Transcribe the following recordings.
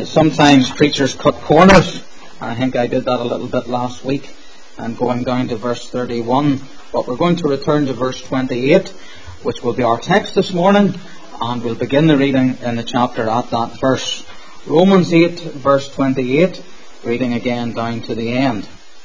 Sometimes preachers cut corners. I think I did that a little bit last week, and going down to verse 31. But we're going to return to verse 28, which will be our text this morning, and we'll begin the reading in the chapter at that verse. Romans 8, verse 28, reading again down to the end.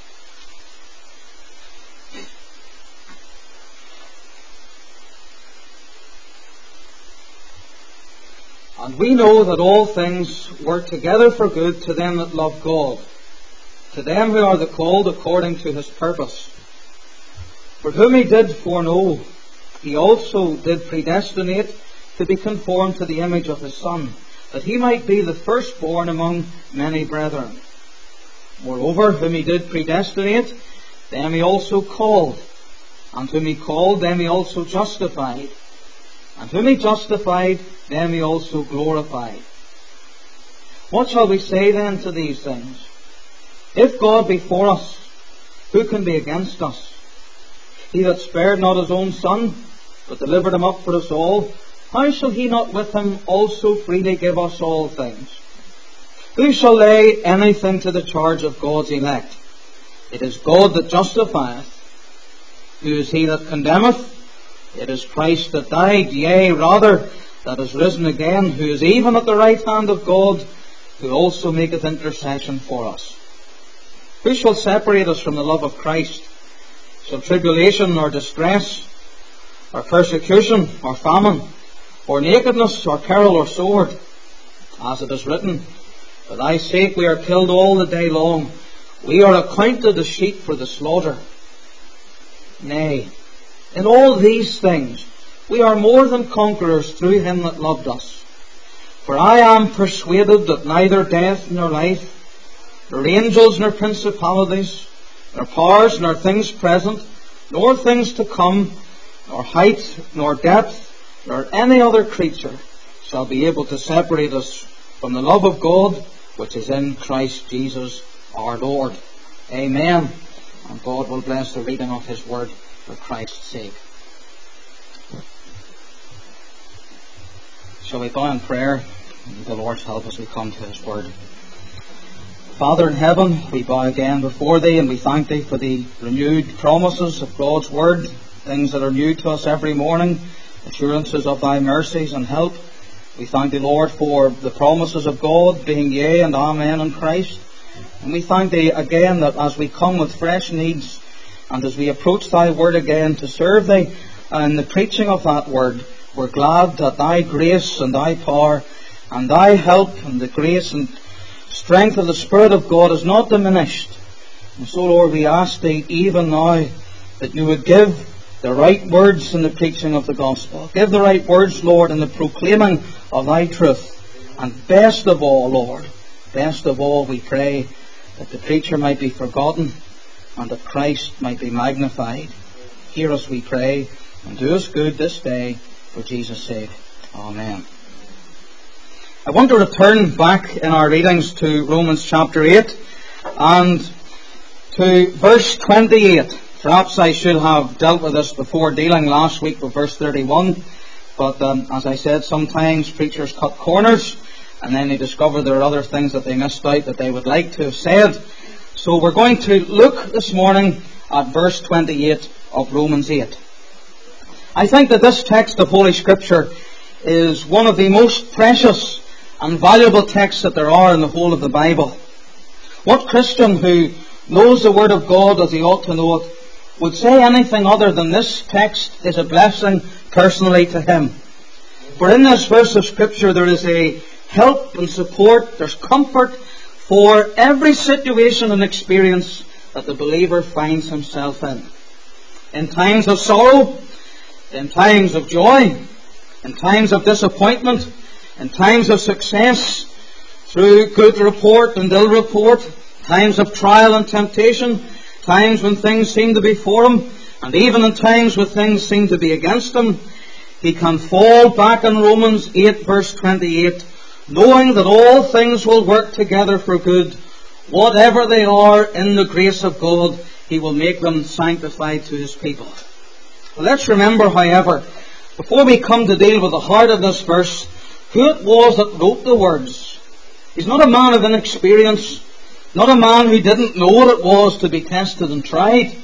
And we know that all things work together for good to them that love God, to them who are the called according to his purpose. For whom he did foreknow, he also did predestinate to be conformed to the image of his Son, that he might be the firstborn among many brethren. Moreover, whom he did predestinate, them he also called, and whom he called, them he also justified, and whom he justified, them he also glorified. What shall we say then to these things? If God be for us, who can be against us? He that spared not his own Son, but delivered him up for us all, how shall he not with him also freely give us all things? Who shall lay anything to the charge of God's elect? It is God that justifieth. Who is he that condemneth? It is Christ that died, yea, rather, that is risen again, who is even at the right hand of God, who also maketh intercession for us. Who shall separate us from the love of Christ? Shall tribulation or distress, or persecution, or famine, or nakedness, or peril, or sword? As it is written, for thy sake we are killed all the day long. We are accounted as sheep for the slaughter. Nay, in all these things we are more than conquerors through him that loved us. For I am persuaded that neither death nor life, nor angels nor principalities, nor powers nor things present, nor things to come, nor height nor depth, nor any other creature shall be able to separate us from the love of God which is in Christ Jesus our Lord. Amen. And God will bless the reading of his word for Christ's sake. Shall we bow in prayer? May the Lord's help as we come to his word. Father in heaven, we bow again before thee, and we thank thee for the renewed promises of God's word, things that are new to us every morning, assurances of thy mercies and help. We thank thee, Lord, for the promises of God being yea and amen in Christ. And we thank thee again that as we come with fresh needs, and as we approach thy word again to serve thee in the preaching of that word, we're glad that thy grace and thy power and thy help and the grace and strength of the Spirit of God is not diminished. And so, Lord, we ask thee even now that you would give the right words in the preaching of the gospel. Give the right words, Lord, in the proclaiming of thy truth. And best of all, Lord, best of all, we pray that the preacher might be forgotten and that Christ might be magnified. Hear us, we pray, and do us good this day for Jesus' sake. Amen. I want to return back in our readings to Romans chapter 8 and to verse 28. Perhaps I should have dealt with this before dealing last week with verse 31, but as I said, sometimes preachers cut corners and then they discover there are other things that they missed out that they would like to have said. So we're going to look this morning at verse 28 of Romans 8. I think that this text of Holy Scripture is one of the most precious and valuable texts that there are in the whole of the Bible. What Christian who knows the Word of God as he ought to know it would say anything other than this text is a blessing personally to him? For in this verse of Scripture there is a help and support, there's comfort for every situation and experience that the believer finds himself in. In times of sorrow, in times of joy, in times of disappointment, in times of success, through good report and ill report, times of trial and temptation, times when things seem to be for him, and even in times when things seem to be against him, he can fall back in Romans 8 verse 28, knowing that all things will work together for good, whatever they are in the grace of God, he will make them sanctified to his people. Let's remember, however, before we come to deal with the heart of this verse, who it was that wrote the words. He's not a man of inexperience, not a man who didn't know what it was to be tested and tried,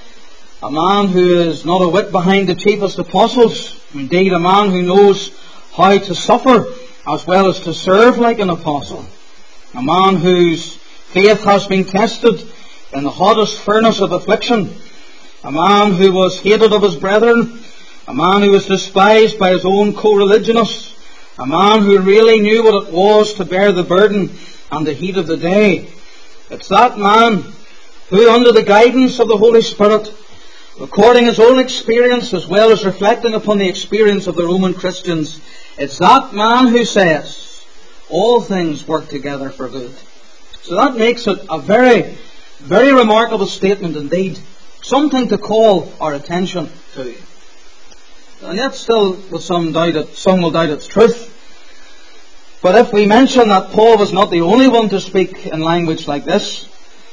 a man who is not a whit behind the chiefest apostles, indeed a man who knows how to suffer as well as to serve like an apostle, a man whose faith has been tested in the hottest furnace of affliction, a man who was hated of his brethren, a man who was despised by his own co-religionists, a man who really knew what it was to bear the burden and the heat of the day. It's that man who, under the guidance of the Holy Spirit, recording his own experience as well as reflecting upon the experience of the Roman Christians, it's that man who says, all things work together for good. So that makes it a very, very remarkable statement indeed. Something to call our attention to. And yet still with some will doubt its truth. But if we mention that Paul was not the only one to speak in language like this,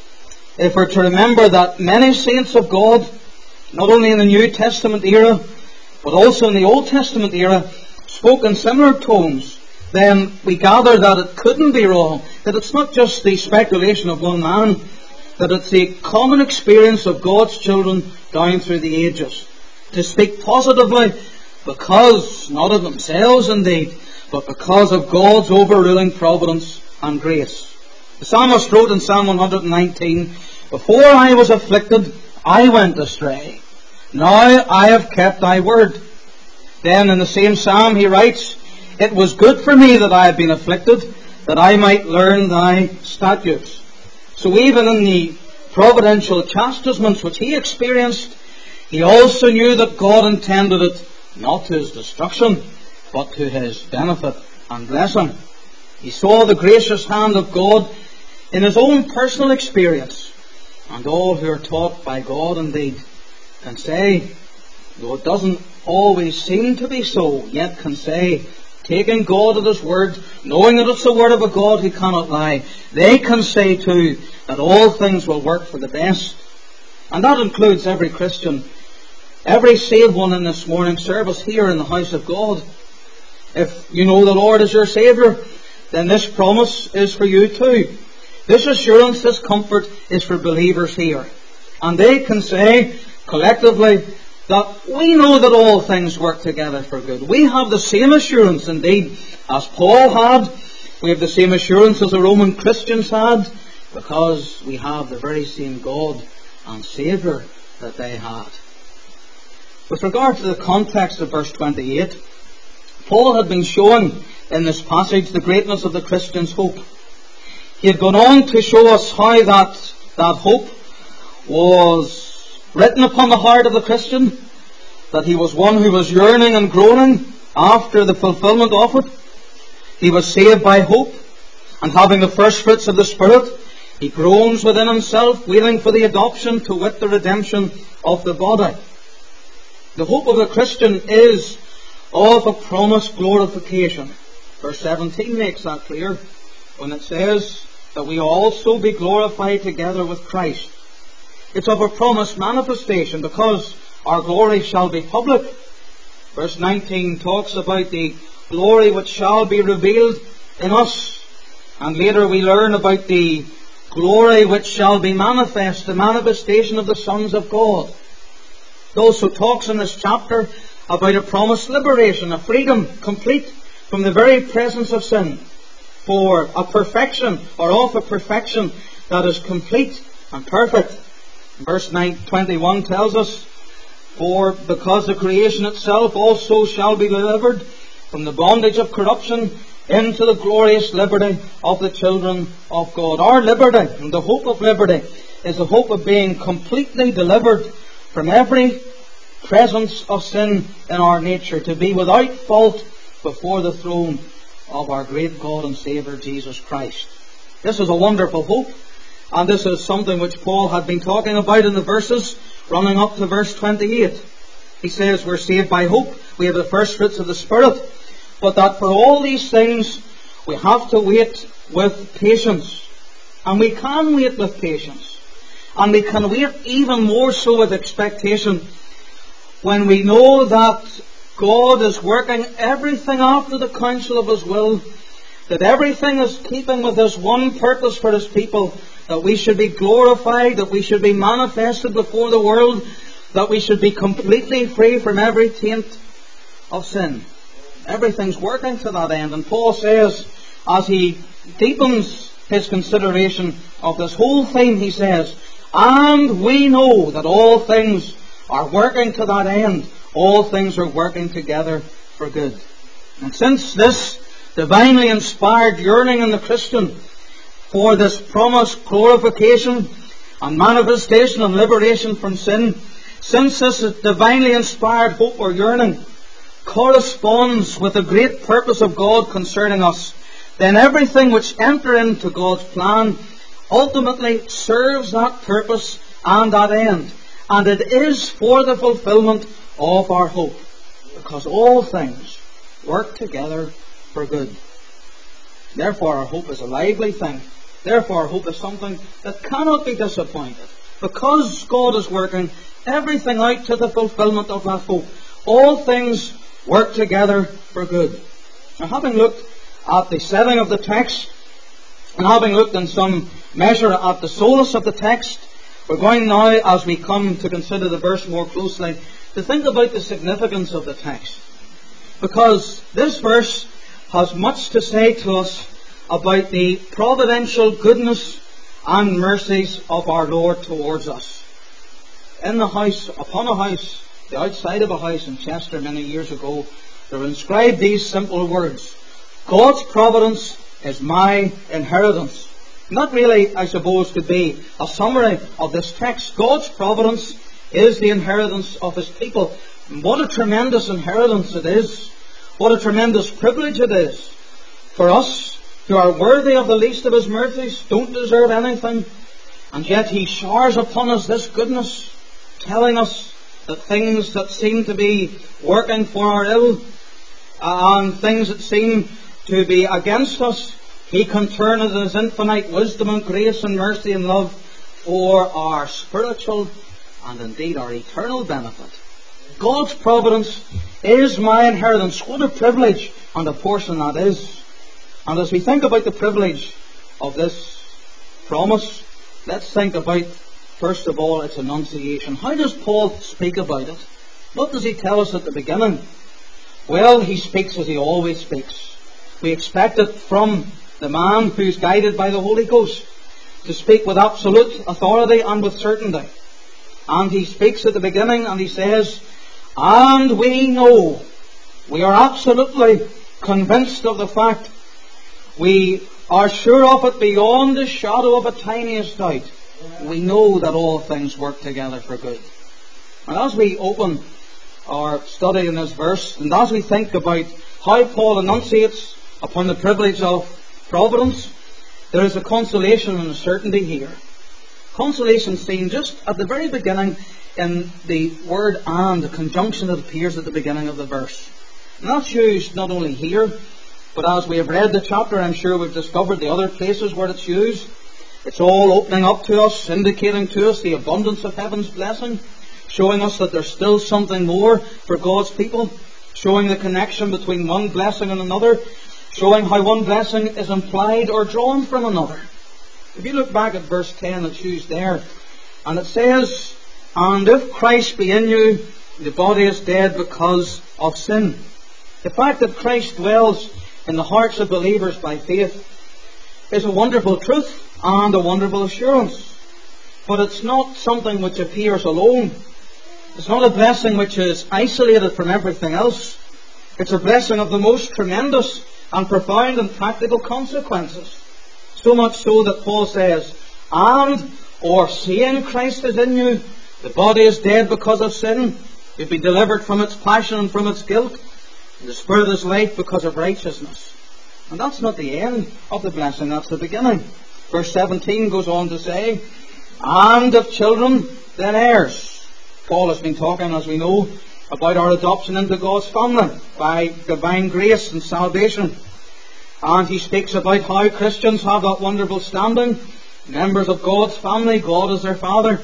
if we're to remember that many saints of God, not only in the New Testament era, but also in the Old Testament era, spoke in similar tones, then we gather that it couldn't be wrong, that it's not just the speculation of one man, that it's the common experience of God's children down through the ages, to speak positively because, not of themselves indeed, but because of God's overruling providence and grace. The psalmist wrote in Psalm 119, "Before I was afflicted, I went astray. Now I have kept thy word." Then in the same psalm he writes, "It was good for me that I had been afflicted, that I might learn thy statutes." So even in the providential chastisements which he experienced, he also knew that God intended it not to his destruction, but to his benefit and blessing. He saw the gracious hand of God in his own personal experience, and all who are taught by God indeed can say, though it doesn't always seem to be so, yet can say, taking God at his word, knowing that it's the word of a God who cannot lie, they can say too that all things will work for the best. And that includes every Christian, every saved one in this morning's service here in the house of God. If you know the Lord as your Saviour, then this promise is for you too. This assurance, this comfort is for believers here. And they can say collectively that we know that all things work together for good. We have the same assurance indeed as Paul had. We have the same assurance as the Roman Christians had, because we have the very same God and Saviour that they had. With regard to the context of verse 28, Paul had been showing in this passage the greatness of the Christian's hope. He had gone on to show us how that hope was written upon the heart of the Christian, that he was one who was yearning and groaning after the fulfillment of it. He was saved by hope, and having the first fruits of the Spirit, he groans within himself, waiting for the adoption, to wit, the redemption of the body. The hope of a Christian is of a promised glorification. Verse 17 makes that clear when it says that we also be glorified together with Christ. It's of a promised manifestation, because our glory shall be public. Verse 19 talks about the glory which shall be revealed in us. And later we learn about the glory which shall be manifest, the manifestation of the sons of God. It also talks in this chapter about a promised liberation, a freedom complete from the very presence of sin, for a perfection, or of a perfection that is complete and perfect. Verse 21 tells us, "For because the creation itself also shall be delivered from the bondage of corruption into the glorious liberty of the children of God." Our liberty, and the hope of liberty, is the hope of being completely delivered from every presence of sin in our nature, to be without fault before the throne of our great God and Saviour Jesus Christ. This is a wonderful hope, and this is something which Paul had been talking about in the verses running up to verse 28. He says we're saved by hope, we have the first fruits of the Spirit, but that for all these things we have to wait with patience. And we can wait with patience, and we can wait even more so with expectation when we know that God is working everything after the counsel of His will, that everything is keeping with this one purpose for His people, that we should be glorified, that we should be manifested before the world, that we should be completely free from every taint of sin. Everything's working to that end. And Paul says, as he deepens his consideration of this whole theme, he says, and we know that all things are working to that end. All things are working together for good. And since this divinely inspired yearning in the Christian for this promised glorification and manifestation and liberation from sin, since this divinely inspired hope or yearning corresponds with the great purpose of God concerning us, then everything which enter into God's plan ultimately serves that purpose and that end. And it is for the fulfillment of our hope, because all things work together for good. Therefore our hope is a lively thing. Therefore our hope is something that cannot be disappointed, because God is working everything out to the fulfillment of that hope. All things work together for good. Now, having looked at the setting of the text, and having looked in some measure at the solus of the text, we're going now, as we come to consider the verse more closely, to think about the significance of the text. Because this verse has much to say to us about the providential goodness and mercies of our Lord towards us. In the house, upon a house, the outside of a house in Chester many years ago, there were inscribed these simple words: God's providence is my inheritance. And that really, I suppose, could be a summary of this text. God's providence is the inheritance of His people. And what a tremendous inheritance it is. What a tremendous privilege it is for us who are worthy of the least of His mercies, don't deserve anything, and yet He showers upon us this goodness, telling us that things that seem to be working for our ill, and things that seem to be against us, He can turn in His infinite wisdom and grace and mercy and love for our spiritual and indeed our eternal benefit. God's providence is my inheritance. What a privilege and a portion that is. And as we think about the privilege of this promise, let's think about, first of all, its enunciation. How does Paul speak about it? What does he tell us at the beginning? Well, he speaks as he always speaks. We expect it from the man who's guided by the Holy Ghost to speak with absolute authority and with certainty. And he speaks at the beginning and he says, and we know, we are absolutely convinced of the fact, we are sure of it beyond the shadow of a tiniest doubt. We know that all things work together for good. And as we open our study in this verse, and as we think about how Paul enunciates upon the privilege of providence, there is a consolation and a certainty here. Consolation seen just at the very beginning in the word and, the conjunction that appears at the beginning of the verse. And that's used not only here, but as we have read the chapter, I'm sure we've discovered the other places where it's used. It's all opening up to us, indicating to us the abundance of heaven's blessing, showing us that there's still something more for God's people, showing the connection between one blessing and another, showing how one blessing is implied or drawn from another. If you look back at verse 10, it's used there, and it says, and if Christ be in you, the body is dead because of sin. The fact that Christ dwells in the hearts of believers by faith is a wonderful truth and a wonderful assurance. But it's not something which appears alone. It's not a blessing which is isolated from everything else. It's a blessing of the most tremendous and profound and practical consequences. So much so that Paul says, and, or seeing Christ is in you, the body is dead because of sin. You've been delivered from its passion and from its guilt. The Spirit is life because of righteousness. And that's not the end of the blessing, that's the beginning. Verse 17 goes on to say, and if children, then heirs. Paul has been talking, as we know, about our adoption into God's family by divine grace and salvation. And he speaks about how Christians have that wonderful standing, members of God's family, God is their Father,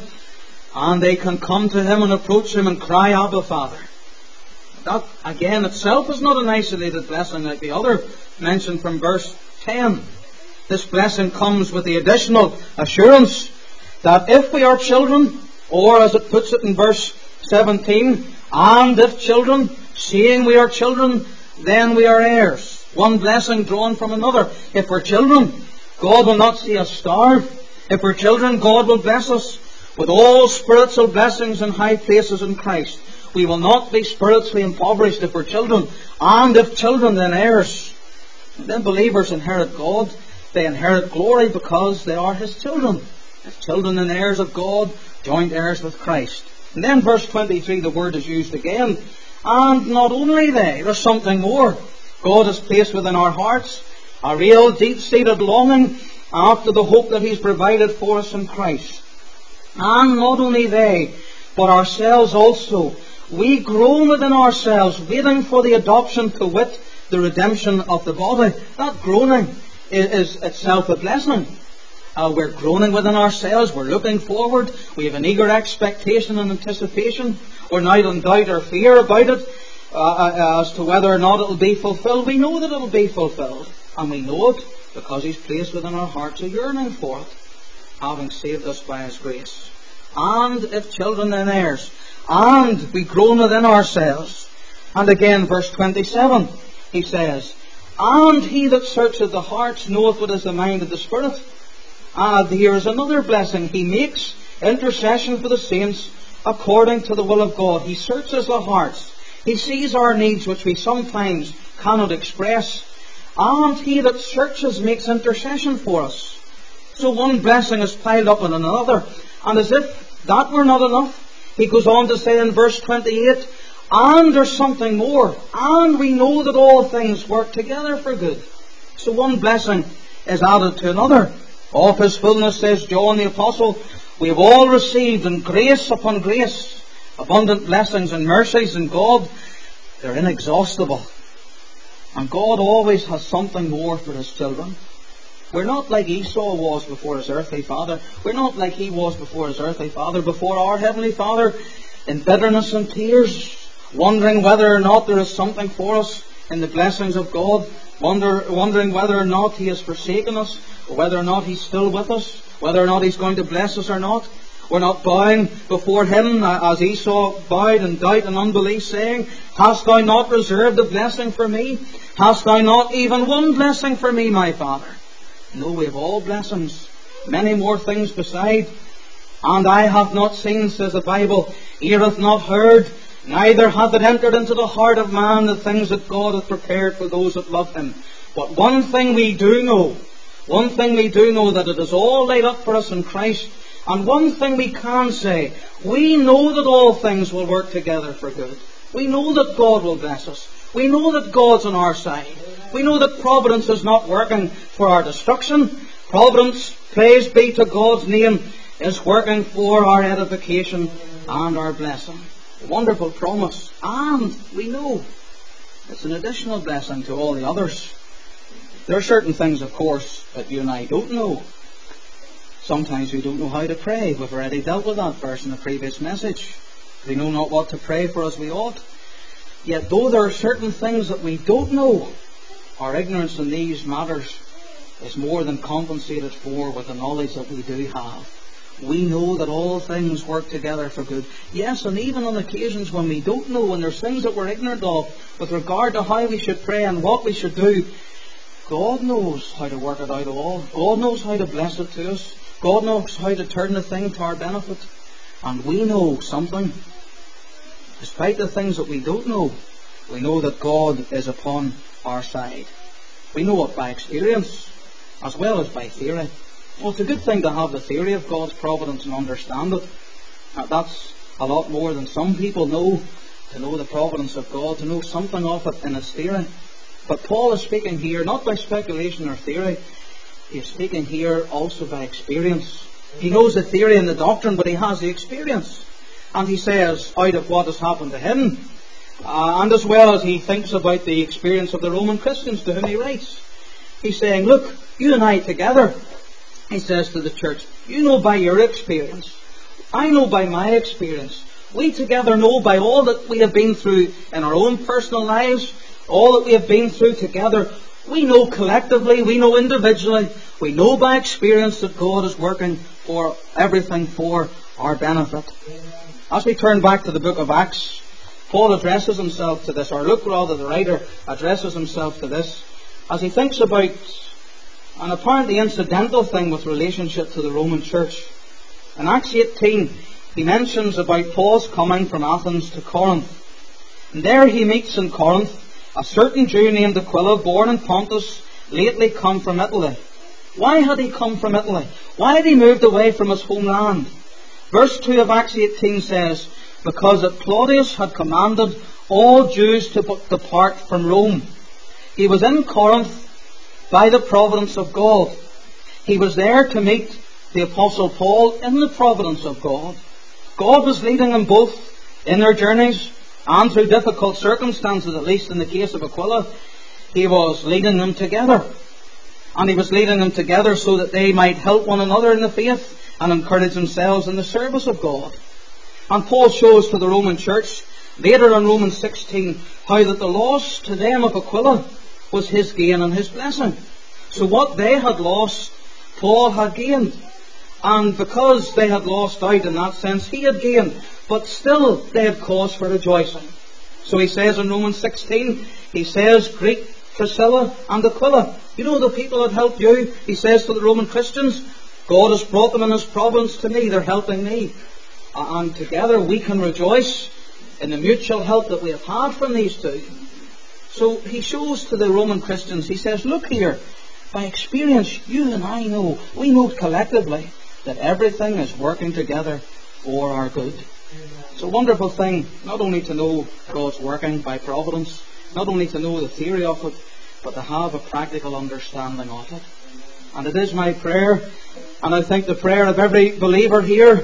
and they can come to Him and approach Him and cry, Abba, Father. That, again, itself is not an isolated blessing like the other mentioned from verse 10. This blessing comes with the additional assurance that if we are children, or as it puts it in verse 17, and if children, seeing we are children, then we are heirs. One blessing drawn from another. If we're children, God will not see us starve. If we're children, God will bless us with all spiritual blessings in high places in Christ. We will not be spiritually impoverished if we're children. And if children, then heirs. And then believers inherit God. They inherit glory because they are His children. If children and heirs of God, joint heirs with Christ. And then verse 23, the word is used again. And not only they, there's something more. God has placed within our hearts a real deep-seated longing after the hope that He's provided for us in Christ. And not only they, but ourselves also. We groan within ourselves, waiting for the adoption, to wit, the redemption of the body. That groaning is itself a blessing. We're groaning within ourselves. We're looking forward. We have an eager expectation and anticipation. We're not in doubt or fear about it as to whether or not it will be fulfilled. We know that it will be fulfilled. And we know it because He's placed within our hearts a yearning for it, having saved us by His grace. And if children, then heirs. And we groan within ourselves. And again, verse 27, he says, and He that searcheth the hearts knoweth what is the mind of the Spirit. And here is another blessing. He makes intercession for the saints according to the will of God. He searches the hearts. He sees our needs which we sometimes cannot express. And He that searches makes intercession for us. So one blessing is piled up on another. And as if that were not enough, he goes on to say in verse 28, and there's something more. And we know that all things work together for good. So one blessing is added to another. Of His fullness, says John the Apostle, we have all received in grace upon grace abundant blessings and mercies in God. They're inexhaustible. And God always has something more for His children. We're not like Esau was before his earthly father. We're not like he was before his earthly father, before our Heavenly Father, in bitterness and tears, wondering whether or not there is something for us in the blessings of God, wondering whether or not He has forsaken us, or whether or not He's still with us, whether or not He's going to bless us or not. We're not bowing before Him as Esau bowed in doubt and unbelief, saying, hast Thou not reserved a blessing for me? Hast Thou not even one blessing for me, my Father? No, we have all blessings, many more things beside. And eye hath not seen, says the Bible, ear hath not heard, neither hath it entered into the heart of man the things that God hath prepared for those that love Him. But one thing we do know, that it is all laid up for us in Christ. And one thing we can say, we know that all things will work together for good. We know that God will bless us. We know that God's on our side. We know that providence is not working for our destruction. Providence, praise be to God's name, is working for our edification and our blessing. A wonderful promise. And we know it's an additional blessing to all the others. There are certain things, of course, that you and I don't know. Sometimes we don't know how to pray. We've already dealt with that verse in the previous message. We know not what to pray for as we ought. Yet though there are certain things that we don't know, our ignorance in these matters is more than compensated for with the knowledge that we do have. We know that all things work together for good. Yes, and even on occasions when we don't know, when there's things that we're ignorant of with regard to how we should pray and what we should do, God knows how to work it out all. God knows how to bless it to us. God knows how to turn the thing to our benefit. And we know something. Despite the things that we don't know, we know that God is upon our side. We know it by experience as well as by theory. Well, it's a good thing to have the theory of God's providence and understand it. That's a lot more than some people know, to know the providence of God, to know something of it in its theory. But Paul is speaking here not by speculation or theory. He is speaking here also by experience. He knows the theory and the doctrine, but he has the experience. And he says, out of what has happened to him, and as well as he thinks about the experience of the Roman Christians to whom he writes, he's saying, look, you and I together, he says to the church, you know by your experience, I know by my experience, we together know by all that we have been through in our own personal lives, all that we have been through together, We know collectively, we know individually, we know by experience that God is working for everything for our benefit. As we turn back to the book of Acts, Paul addresses himself to this, or Luke rather, the writer, addresses himself to this, as he thinks about an apparently incidental thing with relationship to the Roman Church. In Acts 18, he mentions about Paul's coming from Athens to Corinth. And there he meets in Corinth a certain Jew named Aquila, born in Pontus, lately come from Italy. Why had he come from Italy? Why had he moved away from his homeland? Verse 2 of Acts 18 says, because that Claudius had commanded all Jews to depart from Rome. He was in Corinth by the providence of God. He was there to meet the Apostle Paul in the providence of God. God was leading them both in their journeys and through difficult circumstances, at least in the case of Aquila. He was leading them together. And he was leading them together so that they might help one another in the faith and encourage themselves in the service of God. And Paul shows to the Roman church, later in Romans 16, how that the loss to them of Aquila was his gain and his blessing. So what they had lost, Paul had gained. And because they had lost out in that sense, he had gained. But still they had cause for rejoicing. So he says in Romans 16, he says, greet Priscilla and Aquila. You know the people that helped you, he says to the Roman Christians, God has brought them in his providence to me. They're helping me. And together we can rejoice in the mutual help that we have had from these two. So he shows to the Roman Christians, he says, look here, by experience, you and I know, we know collectively that everything is working together for our good. It's a wonderful thing, not only to know God's working by providence, not only to know the theory of it, but to have a practical understanding of it. And it is my prayer, and I think the prayer of every believer here,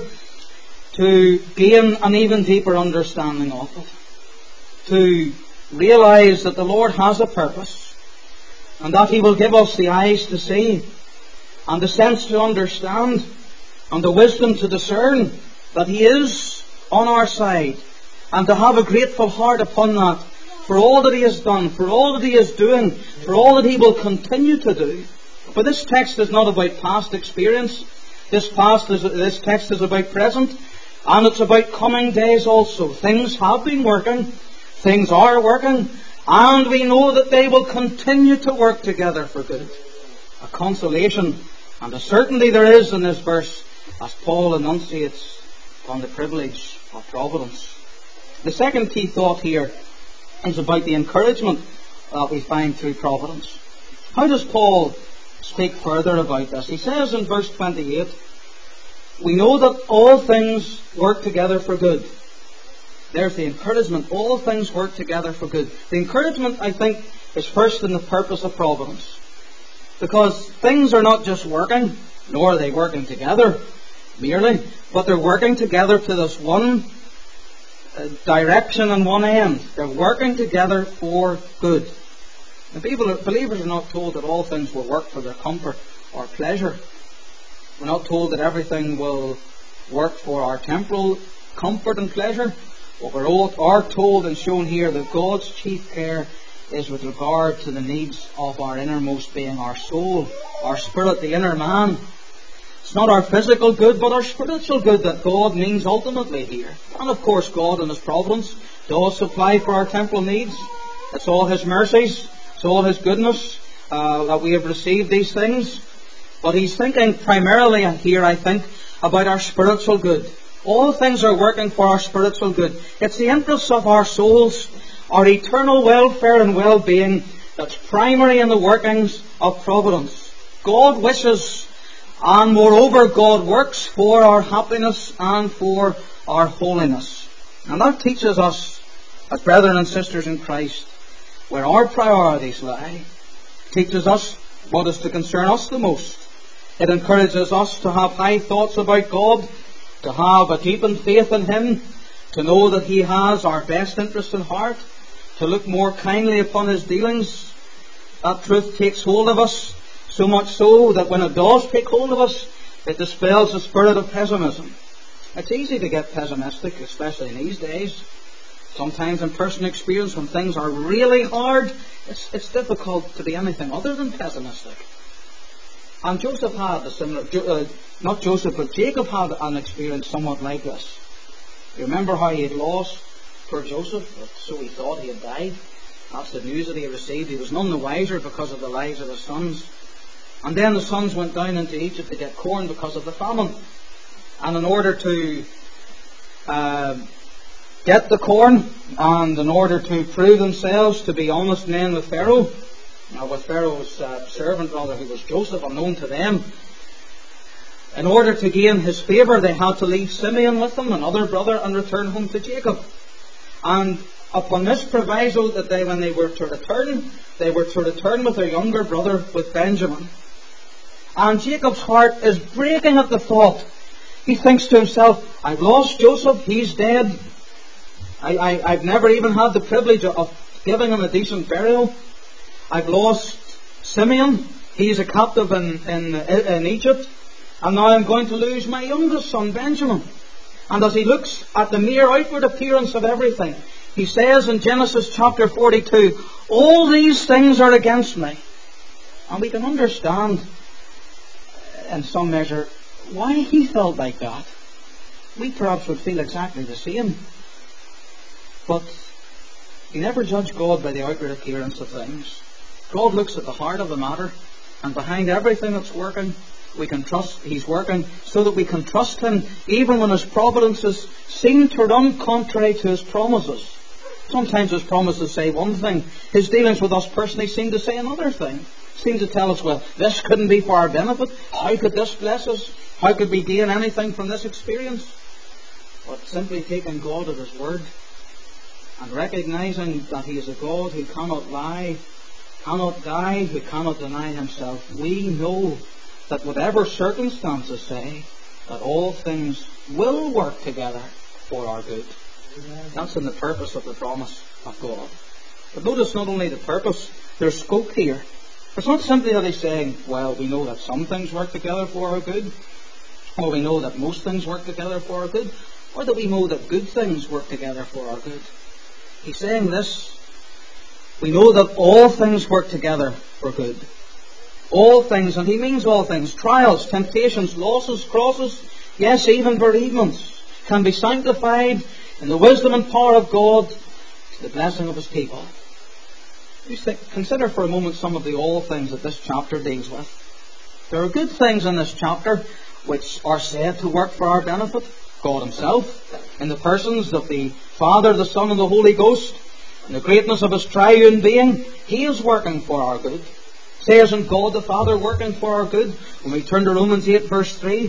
to gain an even deeper understanding of it. To realize that the Lord has a purpose, and that he will give us the eyes to see, and the sense to understand, and the wisdom to discern that he is on our side, and to have a grateful heart upon that, for all that he has done, for all that he is doing, for all that he will continue to do. For this text is not about past experience. This text is about present, and it's about coming days also. Things have been working, things are working, and we know that they will continue to work together for good. A consolation and a certainty there is in this verse, as Paul enunciates on the privilege of providence. The second key thought here is about the encouragement that we find through providence. How does Paul speak further about this? He says in verse 28, we know that all things work together for good. There's the encouragement. All things work together for good. The encouragement, I think, is first in the purpose of providence. Because things are not just working, nor are they working together merely, but they're working together to this one direction and one end. They're working together for good. And believers are not told that all things will work for their comfort or pleasure. We're not told that everything will work for our temporal comfort and pleasure. But we are told and shown here that God's chief care is with regard to the needs of our innermost being, our soul, our spirit, the inner man. It's not our physical good, but our spiritual good that God means ultimately here. And of course, God in his providence does supply for our temporal needs. It's all his mercies, it's all his goodness that we have received these things. But he's thinking primarily here, I think, about our spiritual good. All things are working for our spiritual good. It's the interests of our souls, our eternal welfare and well-being, that's primary in the workings of providence. God wishes, and moreover God works for our happiness and for our holiness. And that teaches us, as brethren and sisters in Christ, where our priorities lie. It teaches us what is to concern us the most. It encourages us to have high thoughts about God, to have a deepened faith in him, to know that he has our best interest in heart, to look more kindly upon his dealings. That truth takes hold of us, so much so that when it does take hold of us, it dispels the spirit of pessimism. It's easy to get pessimistic, especially in these days. Sometimes in personal experience, when things are really hard, it's difficult to be anything other than pessimistic. And Joseph had a similar, not Joseph, but Jacob had an experience somewhat like this. You remember how he had lost poor Joseph, so he thought he had died. That's the news that he received. He was none the wiser because of the lives of his sons. And then the sons went down into Egypt to get corn because of the famine. And in order to get the corn, and in order to prove themselves to be honest men with Pharaoh, with Pharaoh's servant, rather, who was Joseph, unknown to them, in order to gain his favour, they had to leave Simeon with them, another brother, and return home to Jacob. And upon this proviso that when they were to return with their younger brother, with Benjamin. And Jacob's heart is breaking at the thought. He thinks to himself, I've lost Joseph, he's dead. I've never even had the privilege of giving him a decent burial. I've lost Simeon, he's a captive in Egypt. And now I'm going to lose my youngest son, Benjamin. And as he looks at the mere outward appearance of everything, he says in Genesis chapter 42, all these things are against me. And we can understand, in some measure, why he felt like that. We perhaps would feel exactly the same. But you never judge God by the outward appearance of things. God looks at the heart of the matter, and behind everything that's working, we can trust He's working, so that we can trust Him even when His providences seem to run contrary to His promises. Sometimes His promises say one thing, His dealings with us personally seem to say another thing. Seem to tell us, well, this couldn't be for our benefit. How could this bless us? How could we gain anything from this experience? But simply taking God at His word and recognizing that He is a God who cannot lie, cannot die, who cannot deny Himself, we know that whatever circumstances say, that all things will work together for our good. That's in the purpose of the promise of God. But notice not only the purpose, there's scope here. It's not simply that He's saying, well, we know that some things work together for our good, or we know that most things work together for our good, or that we know that good things work together for our good. He's saying this, we know that all things work together for good. All things, and He means all things, trials, temptations, losses, crosses, yes, even bereavements, can be sanctified in the wisdom and power of God to the blessing of His people. Consider for a moment some of the all things that this chapter deals with. There are good things in this chapter which are said to work for our benefit. God Himself, in the persons of the Father, the Son, and the Holy Ghost, in the greatness of His triune being, He is working for our good. Says in God the Father working for our good. When we turn to Romans 8 verse 3,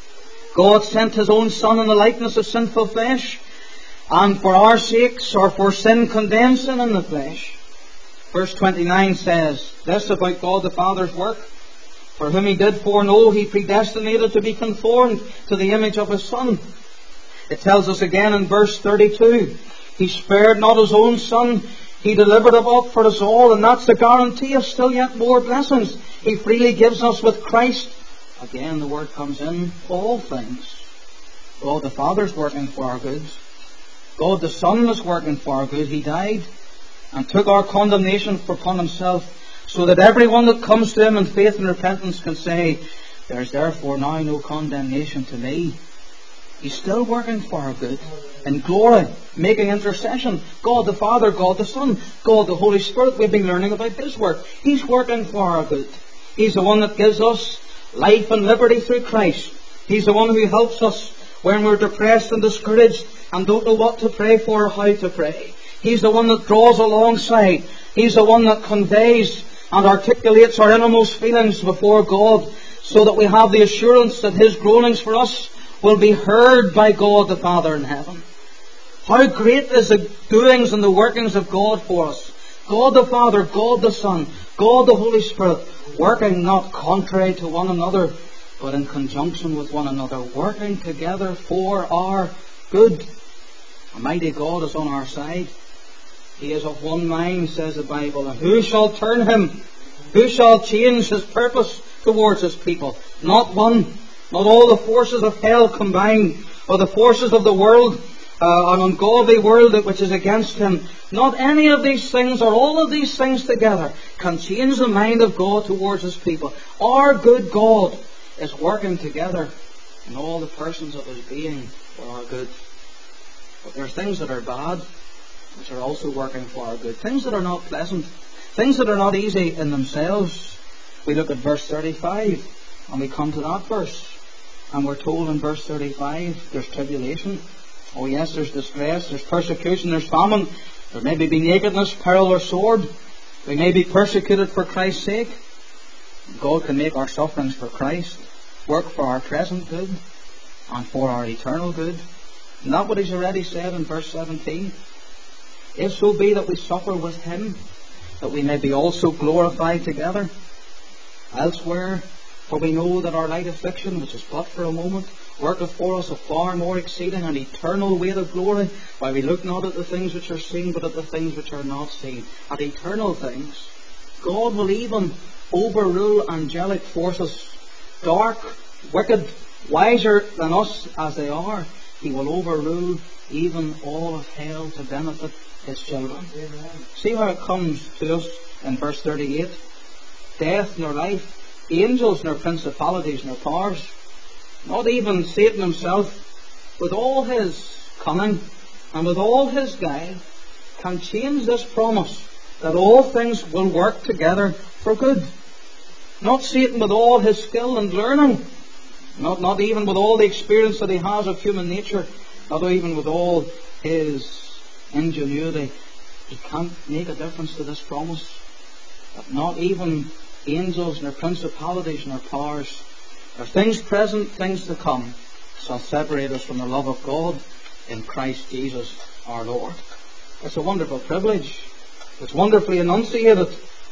God sent His own Son in the likeness of sinful flesh, and for our sakes, or for sin, condemned sin in the flesh. Verse 29 says this about God the Father's work. For whom He did foreknow, He predestinated to be conformed to the image of His Son. It tells us again in verse 32, He spared not His own Son, He delivered Him up for us all, and that's the guarantee of still yet more blessings He freely gives us with Christ. Again the word comes in, all things. God the Father's working for our good. God the Son is working for our good. He died and took our condemnation upon Himself, so that everyone that comes to Him in faith and repentance can say, there is therefore now no condemnation to me. He's still working for our good. In glory, making intercession. God the Father, God the Son, God the Holy Spirit. We've been learning about His work. He's working for our good. He's the one that gives us life and liberty through Christ. He's the one who helps us when we're depressed and discouraged and don't know what to pray for or how to pray. He's the one that draws alongside. He's the one that conveys and articulates our innermost feelings before God, so that we have the assurance that His groanings for us will be heard by God the Father in heaven. How great is the doings and the workings of God for us. God the Father, God the Son, God the Holy Spirit, working not contrary to one another, but in conjunction with one another, working together for our good. Almighty God is on our side. He is of one mind, says the Bible. And who shall turn Him? Who shall change His purpose towards His people? Not one. Not all the forces of hell combined, or the forces of the world, an ungodly world which is against him. Not any of these things or all of these things together can change the mind of God towards his people. Our good God is working together in all the persons of his being for our good. But there are things that are bad which are also working for our good. Things that are not pleasant. Things that are not easy in themselves. We look at verse 35 and we come to that verse. And we're told in verse 35 there's tribulation. Oh yes, there's distress, there's persecution, there's famine. There may be nakedness, peril or sword. We may be persecuted for Christ's sake. God can make our sufferings for Christ work for our present good and for our eternal good. Isn't that what he's already said in verse 17? If so be that we suffer with him, that we may be also glorified together. Elsewhere, for we know that our light affliction, which is but for a moment, worketh for us a far more exceeding and eternal weight of glory, while we look not at the things which are seen, but at the things which are not seen. At eternal things, God will even overrule angelic forces, dark, wicked, wiser than us as they are. He will overrule even all of hell to benefit his children. Amen. See how it comes to us in verse 38. Death nor life, angels nor principalities nor powers, not even Satan himself, with all his cunning and with all his guile, can change this promise that all things will work together for good. Not Satan with all his skill and learning, not even with all the experience that he has of human nature, not even with all his ingenuity. He can't make a difference to this promise. That not even angels, nor principalities, nor powers, or things present, things to come, shall separate us from the love of God in Christ Jesus our Lord. It's a wonderful privilege. It's wonderfully enunciated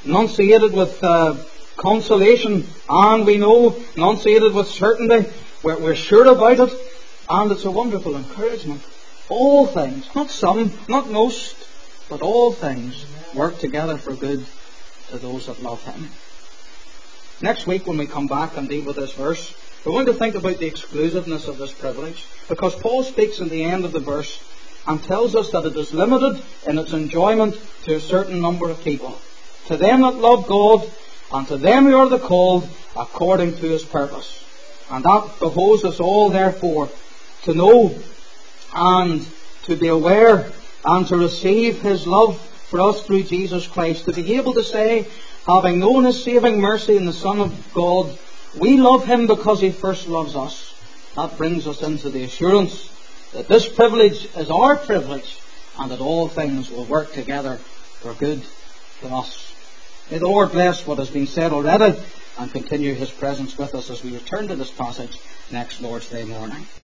with consolation, and we know, enunciated with certainty. We're sure about it, and it's a wonderful encouragement. All things, not some, not most, but all things work together for good to those that love him. Next week when we come back and deal with this verse, we're going to think about the exclusiveness of this privilege, because Paul speaks in the end of the verse and tells us that it is limited in its enjoyment to a certain number of people. To them that love God, and to them who are the called according to his purpose. And that behoves us all, therefore, to know and to be aware and to receive his love for us through Jesus Christ. To be able to say, having known his saving mercy in the Son of God, we love him because he first loves us. That brings us into the assurance that this privilege is our privilege, and that all things will work together for good to us. May the Lord bless what has been said already and continue his presence with us as we return to this passage next Lord's Day morning.